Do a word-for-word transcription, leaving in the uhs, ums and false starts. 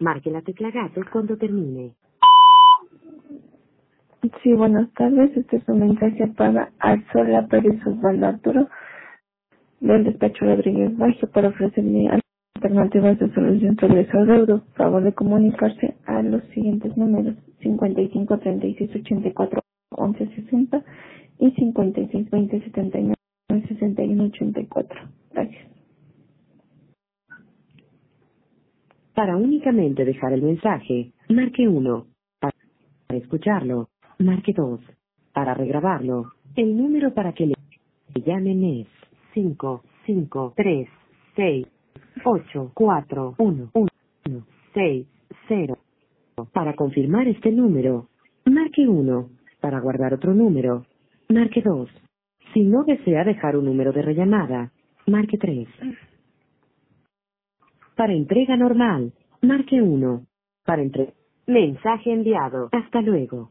Marque la tecla gato cuando termine. Sí, buenas tardes. Este es un mensaje para Arzola Pérez Osvaldo Arturo del despacho Rodríguez Bajo para ofrecerle alternativas de solución sobre su adeudo. Favor de comunicarse a los siguientes números: cincuenta y cinco, treinta y seis, ochenta y cuatro, once, sesenta y cincuenta y seis, veinte, setenta y nueve, sesenta y uno, ochenta y cuatro. Gracias. Para únicamente dejar el mensaje, marque uno. Para escucharlo, marque dos. Para regrabarlo, el número para que le llamen es cinco, cinco, tres, seis, ocho, cuatro, uno, uno, seis, cero. Para confirmar este número, marque uno. Para guardar otro número, marque dos. Si no desea dejar un número de rellamada, marque tres. Para entrega normal, marque uno. Para entre... Mensaje enviado. Hasta luego.